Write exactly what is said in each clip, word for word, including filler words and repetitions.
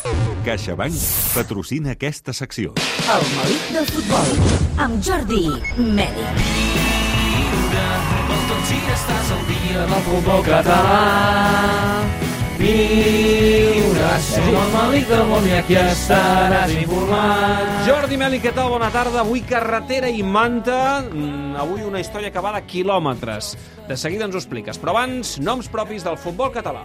CaixaBank patrocina aquesta secció. El melic del futbol, amb Jordi Mèlic. Tots si estàs al dia del futbol català. Viure, som el melic del món i aquí estaràs informat. Jordi Mèlic, què tal? Bona tarda. Avui carretera i manta. Avui una història que va de quilòmetres. De seguida ens ho expliques. Però abans, noms propis del futbol català.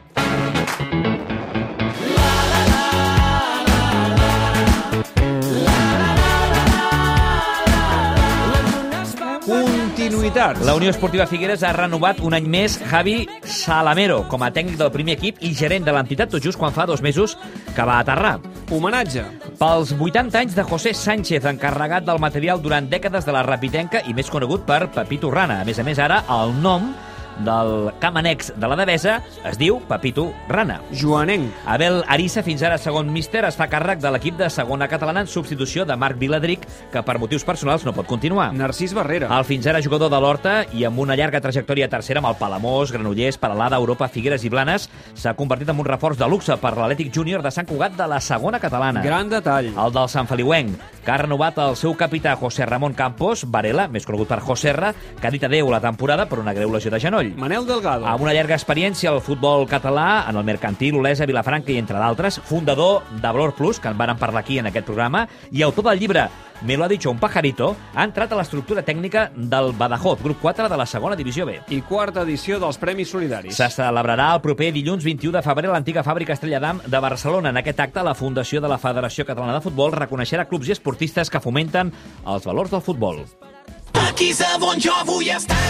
Continuïtats. La Unió Esportiva Figueres ha renovat un any més Javi Salamero com a tècnic del primer equip i gerent de l'entitat tot just quan fa dos mesos que va aterrar. Homenatge. Pels vuitanta anys de José Sánchez, encarregat del material durant dècades de la Rapitenca i més conegut per Pepito Rana. A més a més, ara el nom del camp annex de la Devesa es diu Pepito Rana. Joanenc. Abel Arissa, fins ara segon míster, es fa càrrec de l'equip de segona catalana en substitució de Marc Viladric, que per motius personals no pot continuar. Narcís Barrera. El fins ara jugador de l'Horta i amb una llarga trajectòria tercera amb el Palamós, Granollers, Peralada, Europa, Figueres i Blanes, s'ha convertit en un reforç de luxe per l'Atlètic Júnior de Sant Cugat de la segona catalana. Gran detall. El del Sant Feliuenc, que ha renovat el seu capità José Ramon Campos, Varela, més conegut per Joserra, que ha dit adéu a la temporada per una greu lesió de genoll. Manel Delgado. Amb una llarga experiència al futbol català, en el Mercantil, Olesa, Vilafranca i entre d'altres, fundador de Valor Plus, que en varen parlar aquí en aquest programa, i autor del llibre Me lo ha dicho un pajarito, ha entrat a l'estructura tècnica del Badajoz, grup quatre de la segona divisió B. I quarta edició dels Premis Solidaris. Se celebrarà el proper dilluns vint-i-u de febrer a l'antiga fàbrica Estrella d'Am de Barcelona. En aquest acte, la Fundació de la Federació Catalana de Futbol reconeixerà clubs i esportistes que fomenten els valors del futbol. Aquí és on jo vull estar.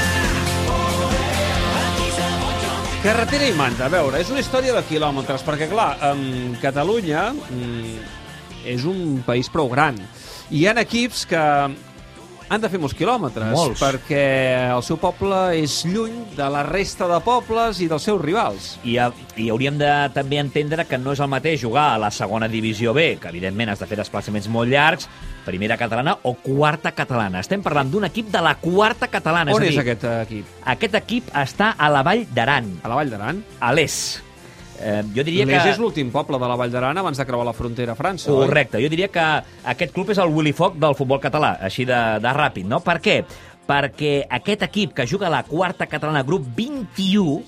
Carretera i manta, a veure, és una història de quilòmetres, perquè, clar, um, Catalunya um, és un país prou gran. I hi ha equips que han de fer molts quilòmetres, Molts. perquè el seu poble és lluny de la resta de pobles i dels seus rivals. I, I hauríem de també entendre que no és el mateix jugar a la segona divisió B, que evidentment has de fer desplaçaments molt llargs, primera catalana o quarta catalana. Estem parlant d'un equip de la quarta catalana. On és, és dir, aquest equip? Aquest equip està a la Vall d'Aran, A la Vall d'Aran? a l'Es. Eh, jo diria L'Eix que... és l'últim poble de la Vall d'Aran abans de creuar la frontera a França, Correcte. Jo diria que aquest club és el Willy Fox del futbol català, així de, de ràpid, no? Per què? Perquè aquest equip que juga a la quarta catalana, grup vint-i-u,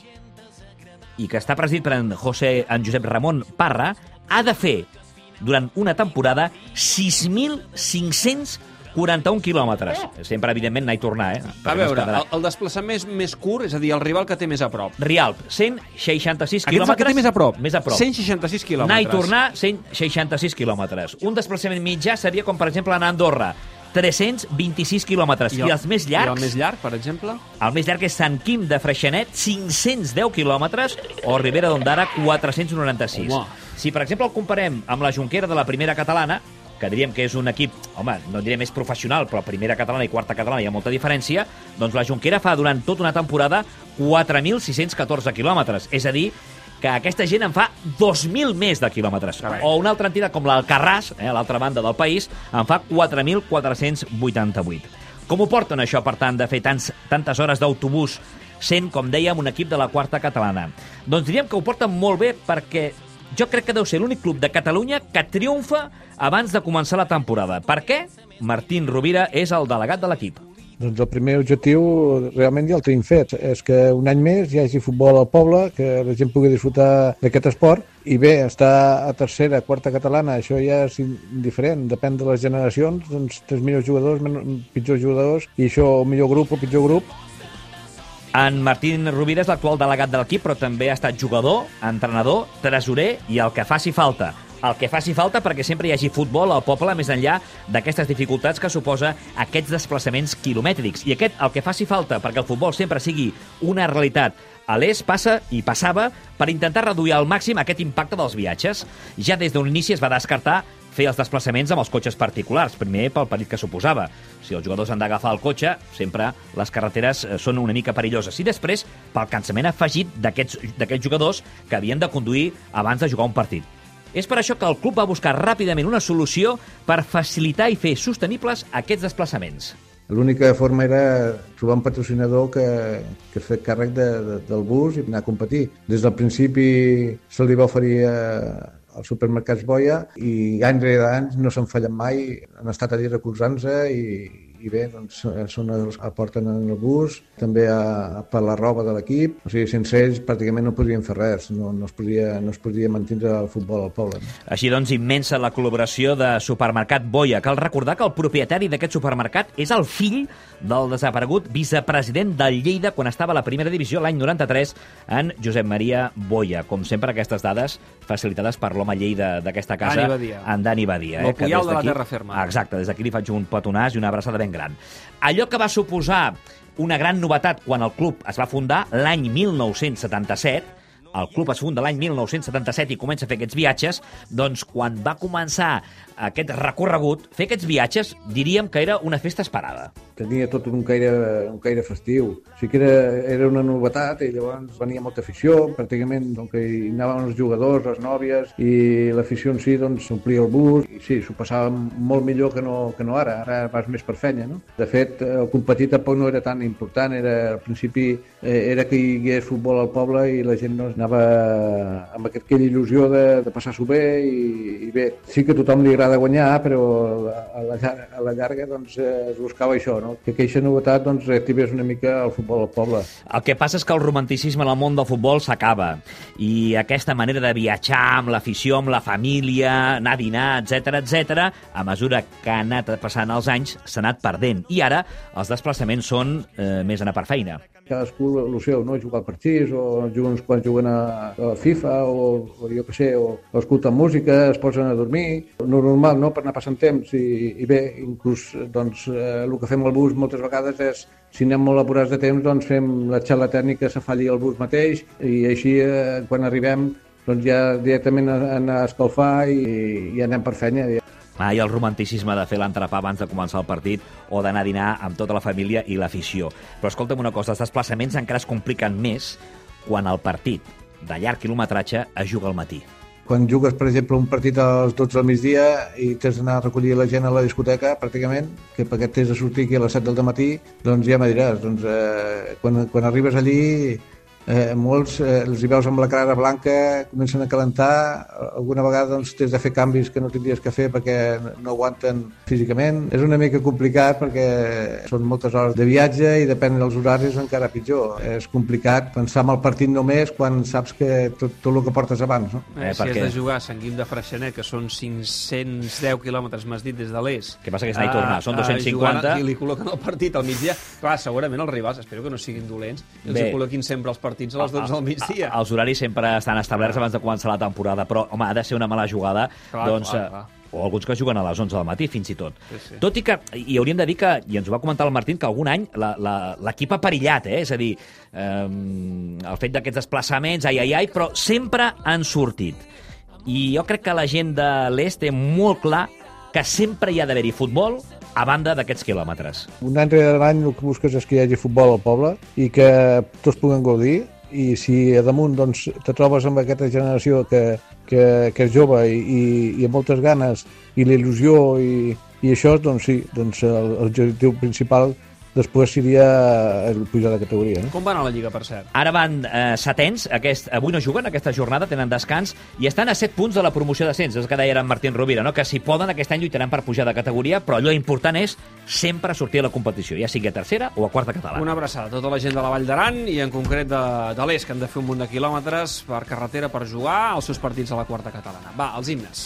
i que està presidit per en, José, en Josep Ramon Parra, ha de fer durant una temporada sis mil cinc-cents quaranta-un quilòmetres. Sempre, evidentment, anar i tornar, eh? A Perquè no es veure, quedarà. el, el desplaçament més, més curt, és a dir, el rival que té més a prop. Rialp, cent seixanta-sis Aquest és el quilòmetres. que té més a prop. Més a prop. cent seixanta-sis quilòmetres. Anar i tornar, cent seixanta-sis quilòmetres. Un desplaçament mitjà seria com, per exemple, anar a Andorra, tres-cents vint-i-sis quilòmetres. I, I els més llargs... I el més llarg, per exemple? El més llarg és Sant Quim de Freixenet, cinc-cents deu quilòmetres, o Ribera d'Ondara, quatre-cents noranta-sis. Home. Si, per exemple, el comparem amb la Jonquera de la primera catalana, que diríem que és un equip, home, no diré més professional, però primera catalana i quarta catalana hi ha molta diferència, doncs la Jonquera fa durant tota una temporada quatre mil sis-cents catorze quilòmetres. És a dir, que aquesta gent en fa dos mil més de quilòmetres. Carai. O una altra entitat com l'Alcarràs, eh, a l'altra banda del país, en fa quatre mil quatre-cents vuitanta-vuit. Com ho porten això, per tant, de fer tants, tantes hores d'autobús sent, com dèiem, un equip de la quarta catalana? Doncs diríem que ho porten molt bé perquè jo crec que deu ser l'únic club de Catalunya que triomfa abans de començar la temporada. Per què? Martín Rovira és el delegat de l'equip. Doncs el primer objectiu realment ja el tenim fet, és que un any més hi hagi futbol al poble, que la gent pugui disfrutar d'aquest esport, i bé, estar a tercera, quarta catalana, això ja és indiferent, depèn de les generacions, doncs tens millors jugadors, menys, pitjors jugadors, i això, el millor grup o pitjor grup. En Martín Rovira és l'actual delegat de l'equip, però també ha estat jugador, entrenador, tresorer i el que faci falta. El que faci falta perquè sempre hi hagi futbol al poble més enllà d'aquestes dificultats que suposa aquests desplaçaments quilomètrics. I aquest, el que faci falta perquè el futbol sempre sigui una realitat a l'Est, passa i passava per intentar reduir al màxim aquest impacte dels viatges. Ja des d'un inici es va descartar fer els desplaçaments amb els cotxes particulars, primer pel perill que suposava. Si els jugadors han d'agafar el cotxe, sempre les carreteres són una mica perilloses. I després, pel cansament afegit d'aquests jugadors que havien de conduir abans de jugar un partit. És per això que el club va buscar ràpidament una solució per facilitar i fer sostenibles aquests desplaçaments. L'única forma era trobar un patrocinador que, que es fes càrrec de, de, del bus i anar a competir. Des del principi se li va oferir a, als supermercats Boia i any rere any no se'n fallen mai, han estat allà recolzant-se i, i bé, doncs, són els que aporten en el bus, també a, a per la roba de l'equip, o sigui, sense ells pràcticament no podríem fer res, no, no, es, podria, no es podria mantenir el futbol al poble. Així doncs, immensa la col·laboració de Supermercat Boia. Cal recordar que el propietari d'aquest supermercat és el fill del desaparegut vicepresident del Lleida quan estava a la primera divisió l'any noranta-tres, en Josep Maria Boia. Com sempre, aquestes dades facilitades per l'home Lleida d'aquesta casa, Dani Badia. en Dani Badia. El eh, Puyal de la terra ferma. Exacte, des d'aquí li faig un petonàs i una abraçada ben gran. Allò que va suposar una gran novetat quan el club es va fundar l'any mil nou-cents setanta-set, el club es funda l'any mil nou-cents setanta-set i comença a fer aquests viatges, doncs quan va començar aquest recorregut, fer aquests viatges, diríem que era una festa esperada. Tenia tot un caire, un caire festiu. Sí que era, era una novetat i llavors venia molta afició, pràcticament doncs, hi anaven els jugadors, les nòvies i l'afició en si doncs, omplia el bus i sí, s'ho passava molt millor que no, que no ara, ara vas més per fenya. No? De fet, el competir tampoc no era tan important, era, al principi eh, era que hi hagués futbol al poble i la gent doncs, anava amb aquella il·lusió de, de passar-s'ho bé i, i bé, sí que a tothom li agrada guanyar, però a la, a la llarga doncs, es buscava això, no? Que aquesta novetat doncs, reactivés una mica el futbol al poble. El que passa és que el romanticisme en el món del futbol s'acaba i aquesta manera de viatjar amb l'afició, amb la família, anar a dinar, etcètera, etcètera, a mesura que han anat passant els anys, s'ha anat perdent. I ara els desplaçaments són eh, més anar per feina. Cadascú el seu, no? Jugar partits, o juguen uns quants juguen a, a FIFA, o, o jo què sé, o, o escolten música, es posen a dormir. No normal, no?, per anar passant temps. I, i bé, inclús doncs, eh, el que fem al bus moltes vegades és, si anem molt apurats de temps, doncs fem la xarxa tècnica, se falli el bus mateix, i així, eh, quan arribem, doncs ja directament anar a escalfar i, i anem per feina. Mai el romanticisme de fer l'entrepà abans de començar el partit o d'anar a dinar amb tota la família i l'afició. Però escolta'm una cosa, els desplaçaments encara es compliquen més quan el partit de llarg quilometratge es juga al matí. Quan jugues, per exemple, un partit a les dotze del migdia i tens d'anar a recollir la gent a la discoteca, pràcticament, que perquè t'has de sortir aquí a les set del matí, doncs ja me diràs. Doncs, eh, quan, quan arribes allí, eh, molts eh, els hi veus amb la cara blanca, comencen a calentar, alguna vegada doncs, tens de fer canvis que no tindries que fer perquè no aguanten físicament. És una mica complicat perquè són moltes hores de viatge i depèn dels horaris encara pitjor. És complicat pensar en el partit només quan saps que tot, tot el que portes abans. No? Eh, si has de jugar a Sant Guim de Freixenet, que són cinc-cents deu quilòmetres, m'has dit, des de l'est. Què passa que és anar i tornar, són dos-cents cinquanta. I li col·loquen el partit al migdia. Clar, segurament els rivals, espero que no siguin dolents, els hi col·loquin sempre els partits a les dotze del migdia. Els horaris sempre estan establerts abans de començar la temporada, però, home, ha de ser una mala jugada, clar, doncs, clar, clar. O alguns que juguen a les onze del matí, fins i tot. Sí, sí. Tot i que, i hauríem de dir que, i ens ho va comentar el Martín, que algun any l'equip ha perillat, eh? És a dir, eh, el fet d'aquests desplaçaments, ai, ai, ai, però sempre han sortit. I jo crec que la gent de l'est té molt clar que sempre hi ha d'haver-hi futbol a banda d'aquests quilòmetres. Un any rere l'any el que busques és que hi hagi futbol al poble i que tots puguen gaudir, i si a damunt doncs, te trobes amb aquesta generació que, que, que és jove i, i, i amb moltes ganes i la il·lusió i, i això, doncs sí, doncs l'objectiu principal després seria el pujar de categoria. No? Com va anar la Lliga, per cert? Ara van eh, setens, aquest, avui no juguen, aquesta jornada, tenen descans, i estan a set punts de la promoció d'ascens. És el que deia en Martín Rovira, no? Que si poden aquest any lluitaran per pujar de categoria, però allò important és sempre sortir a la competició, ja sigui a tercera o a quarta catalana. Una abraçada a tota la gent de la Vall d'Aran i en concret de, de l'Est, que han de fer un munt de quilòmetres per carretera per jugar els seus partits a la quarta catalana. Va, els himnes.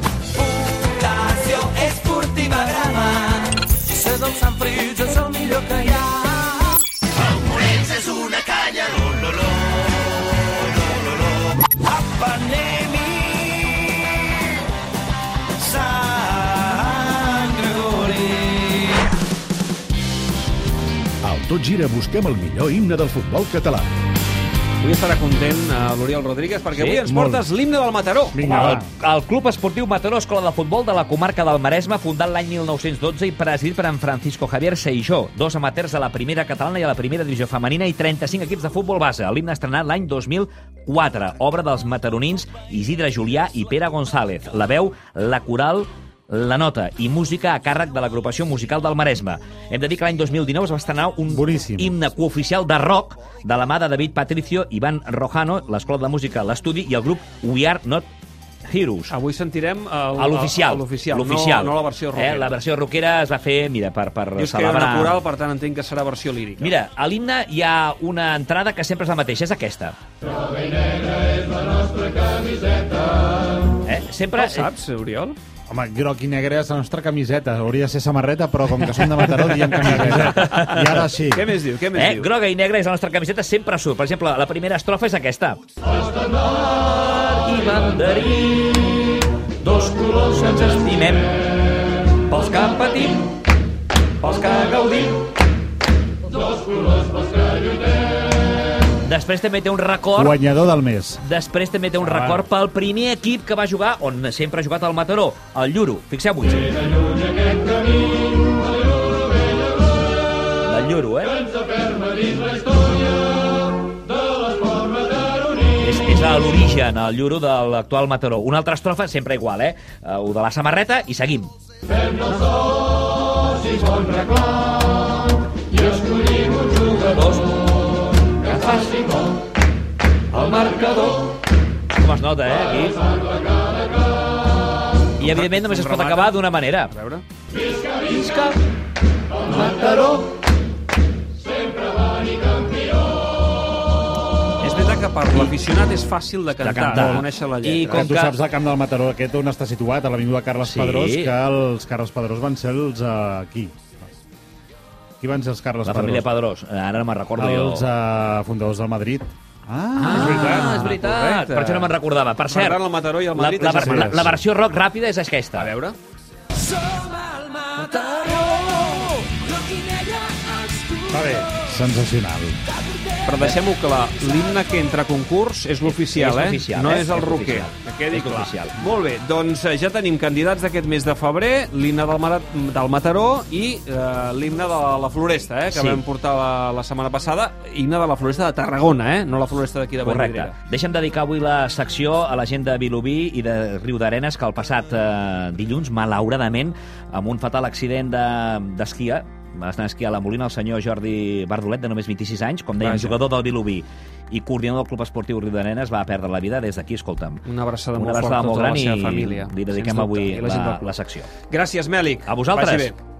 Fundació Esportiva Grama, ser del Sant Fritz és el millor que hi ha. El Morens és una canya, lo, lo, lo, lo, lo, lo. Apanemi, Sant Gregori. Al Tot Gira busquem el millor himne del futbol català. Avui estarà content uh, l'Oriol Rodríguez perquè sí? avui ens portes l'himne del Mataró. Vinga, el, el Club Esportiu Mataró, escola de futbol de la comarca del Maresme, fundat l'any mil nou-cents dotze i presidit per en Francisco Javier Seijó, dos amateurs a la primera catalana i a la primera divisió femenina i trenta-cinc equips de futbol base. L'himne estrenat l'any dos mil quatre, obra dels mataronins Isidre Julià i Pere González. La veu, la coral, la nota i música a càrrec de l'agrupació musical del Maresme. Hem de dir que l'any dos mil dinou es va estrenar un Boníssim. himne cooficial de rock de la mà de David Patricio, Ivan Rojano, l'Escola de Música L'Estudi i el grup We Are Not Heroes. Avui sentirem el, A l'oficial. el- l'oficial, L'oficial. no, no la versió rockera. Eh, la versió rockera es va fer, mira, per, per Dius que era celebrar... natural, per tant entenc que serà versió lírica. Mira, a l'himne hi ha una entrada que sempre és la mateixa, és aquesta. Eh? Sempre... El saps, Oriol? Home, groc i negre és la nostra camiseta. Hauria de ser samarreta, però com que som de Mataró, diem camiseta. I ara sí. Què més diu? Què més Eh? diu? Groga i negra és la nostra camiseta, sempre surt. Per exemple, la primera estrofa és aquesta. I banderí, dos colors que ens estimem, pels que patim, pels que gaudim. Dos colors pels que lluitem. Després també té un record... Guanyador del mes. Després també té un record pel primer equip que va jugar, on sempre ha jugat al Mataró, el Lluro. Fixeu-vos. Del Lluro, eh? És, és a l'origen, el Lluro de l'actual Mataró. Una altra estrofa, sempre igual, eh? Uh, ho de la samarreta i seguim. Fem-ne els socis, bon reclam, i escollim uns jugadors que facin gol al marcador. Com es nota, eh, aquí? I, evidentment, només es pot acabar d'una manera. A veure... Visca, visca, Mataró, sempre van i campió. És veritat que per l'aficionat és fàcil de cantar, de, cantar. de conèixer la I lletra. com Com tu que- saps, el camp del Mataró aquest on està situat, a l'avinguda Carles Sí. Padrós, que els Carles Padrós van ser els uh, aquí. Qui van ser els Carles La Padrós? família Padrós. Ara no me'n recordo jo. Els uh, fundadors del Madrid. Ah, és veritat. és veritat. Correcte. Per això no me'n recordava. Per cert, tant, el Mataró i el la, Madrid la, és la, la, així. la versió rock ràpida és aquesta. A veure... Som el Mataró, groc i negre els colors. Va bé, sensacional. Però deixem-ho clar, l'himne que entra a concurs és l'oficial, És eh? l'oficial, No eh? és el És roquer, l'oficial. que quedi És clar. l'oficial. Molt bé, doncs eh, ja tenim candidats d'aquest mes de febrer, l'himne del, Mara- del Mataró i eh, l'himne de la Floresta, eh? Que Sí. vam portar la, la setmana passada, himne de la Floresta de Tarragona, eh? No la Floresta d'aquí de Correcte. Vallvidrera. Deixa'm dedicar avui la secció a la gent de Vilobí i de Riudarenes, que el passat eh, dilluns, malauradament, amb un fatal accident de- d'esquia, va estar a esquiar a la Molina el senyor Jordi Bardolet, de només vint-i-sis anys, com dèiem, Vaja. jugador del Vilobí i coordinador del Club Esportiu Riudarenes, va perdre la vida. Des d'aquí, escolta'm, Una abraçada una molt abraçada forta a molt tota gran la seva i família. li dediquem sens dubte, avui i la gent la, del club. la secció. Gràcies, Mèlic. A vosaltres. Vagi bé.